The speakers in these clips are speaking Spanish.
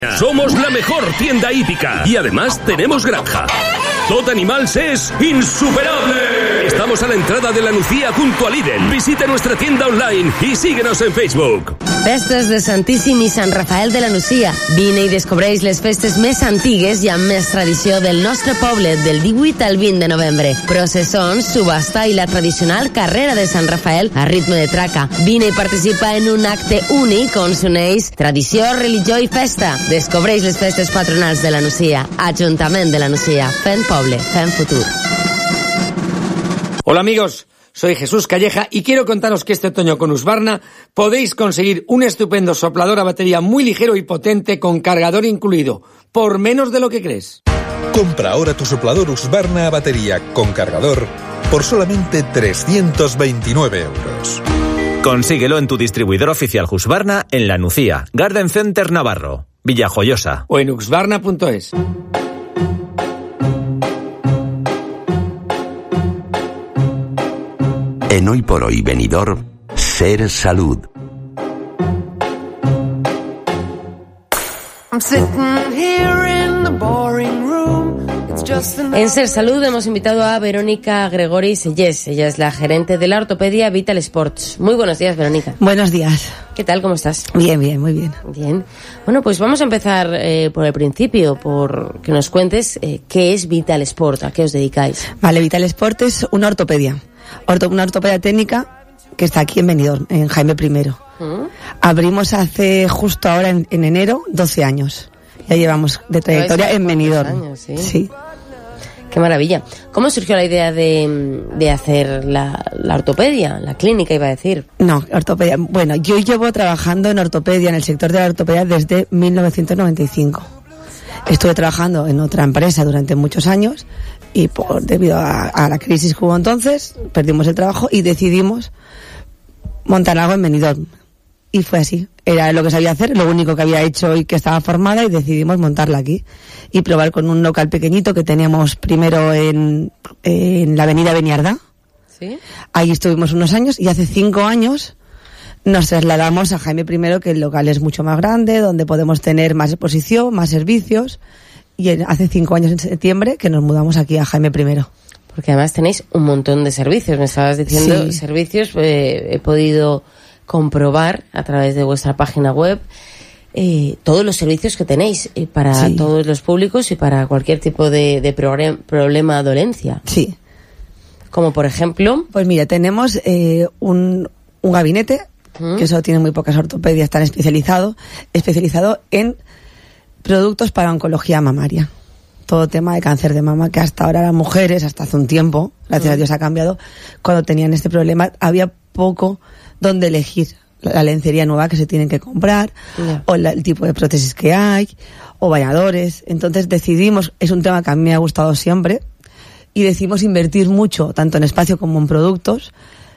Somos la mejor tienda hípica y además tenemos granja. Tot Animals es insuperable. Estamos a la entrada de la Nucía junto a Lidl. Visita nuestra tienda online y síguenos en Facebook. Festes de Santíssim i Sant Rafael de la Nucia. Vine i descobreix les festes més antigues i amb més tradició del nostre poble del 18 al 20 de novembre. Processons, subhasta i la tradicional carrera de Sant Rafael a ritme de traca. Vine i participa en un acte únic on s'uneix tradició, religió i festa. Descobreix les festes patronals de la Nucia. Ajuntament de la Nucia. Fent poble, fent futur. Hola amigos, soy Jesús Calleja y quiero contaros que este otoño con Husqvarna podéis conseguir un estupendo soplador a batería muy ligero y potente con cargador incluido, por menos de lo que crees. Compra ahora tu soplador Husqvarna a batería con cargador por solamente 329 euros. Consíguelo en tu distribuidor oficial Husqvarna en La Nucía, Garden Center Navarro, Villajoyosa o en husqvarna.es. En Hoy por Hoy Benidorm, Ser Salud. En Ser Salud hemos invitado a Verónica Gregori Sellés. Ella es la gerente de la ortopedia Vital Sports. Muy buenos días, Verónica. Buenos días. ¿Qué tal? ¿Cómo estás? Bien, bien, muy bien. Bien. Bueno, pues vamos a empezar por el principio, por que nos cuentes qué es Vital Sport, a qué os dedicáis. Vale, Vital Sport es una ortopedia. Una ortopedia técnica que está aquí en Benidorm, en Jaime I. Abrimos hace justo ahora en enero 12 años. Ya llevamos de trayectoria en Benidorm. Años, ¿sí? Sí. Qué maravilla. ¿Cómo surgió la idea de hacer la ortopedia, la clínica iba a decir? No, ortopedia. Bueno, yo llevo trabajando en ortopedia, en el sector de la ortopedia desde 1995. Estuve trabajando en otra empresa durante muchos años y debido a la crisis que hubo entonces, perdimos el trabajo y decidimos montar algo en Benidorm. Y fue así. Era lo que sabía hacer, lo único que había hecho y que estaba formada, y decidimos montarla aquí y probar con un local pequeñito que teníamos primero en la avenida Beniardá. ¿Sí? Ahí estuvimos unos años y hace 5 años nos trasladamos a Jaime I, que el local es mucho más grande, donde podemos tener más exposición, más servicios, y hace 5 años en septiembre que nos mudamos aquí a Jaime I. Porque además tenéis un montón de servicios, me estabas diciendo, Sí. Servicios, he podido comprobar a través de vuestra página web todos los servicios que tenéis para Sí. todos los públicos y para cualquier tipo de problema, dolencia. Sí. Como por ejemplo... Pues mira, tenemos un gabinete, que eso tiene muy pocas ortopedias, tan especializado en productos para oncología mamaria. Todo tema de cáncer de mama, que hasta ahora las mujeres, hasta hace un tiempo, gracias a Dios ha cambiado, cuando tenían este problema había poco donde elegir la lencería nueva que se tienen que comprar, o el tipo de prótesis que hay, o bañadores. Entonces decidimos, es un tema que a mí me ha gustado siempre, y decidimos invertir mucho, tanto en espacio como en productos,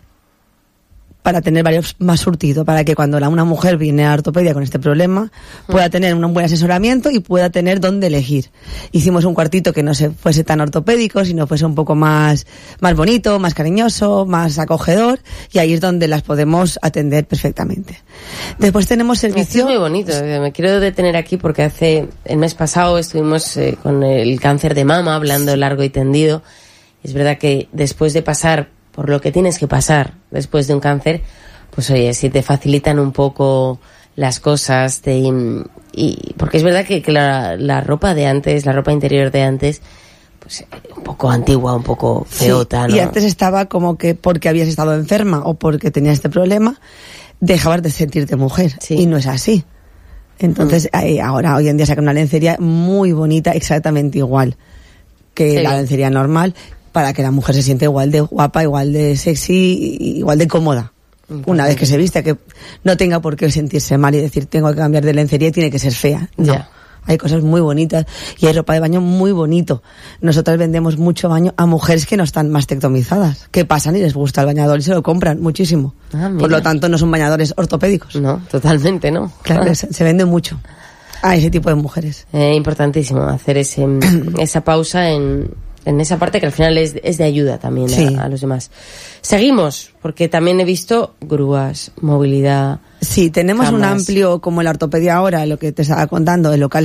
para tener varios más surtido, para que cuando una mujer viene a ortopedia con este problema pueda tener un buen asesoramiento y pueda tener dónde elegir. Hicimos un cuartito que no se fuese tan ortopédico, sino fuese un poco más bonito, más cariñoso, más acogedor, y ahí es donde las podemos atender perfectamente. Después tenemos servicio... Es muy bonito, me quiero detener aquí porque el mes pasado estuvimos con el cáncer de mama hablando largo y tendido. Es verdad que después de pasar por lo que tienes que pasar después de un cáncer, pues oye, si te facilitan un poco las cosas, porque es verdad que la ropa de antes, la ropa interior de antes, pues un poco antigua, un poco feota, sí, ¿no? Y antes estaba como que porque habías estado enferma o porque tenías este problema, dejabas de sentirte mujer, Sí. Y no es así. Entonces, ahora, hoy en día sacan una lencería muy bonita, exactamente igual que la lencería normal, para que la mujer se siente igual de guapa, igual de sexy, igual de cómoda. Una vez que se viste, que no tenga por qué sentirse mal y decir tengo que cambiar de lencería y tiene que ser fea. No. Ya. Hay cosas muy bonitas y hay ropa de baño muy bonito. Nosotras vendemos mucho baño a mujeres que no están mastectomizadas, que pasan y les gusta el bañador y se lo compran muchísimo. Por lo tanto, no son bañadores ortopédicos. No, totalmente no. Claro, se vende mucho a ese tipo de mujeres. Importantísimo hacer esa pausa en en esa parte que al final es de ayuda también Sí. a los demás. Seguimos, porque también he visto grúas, movilidad. Sí, tenemos un camas. amplio, como la ortopedia ahora, lo que te estaba contando, el local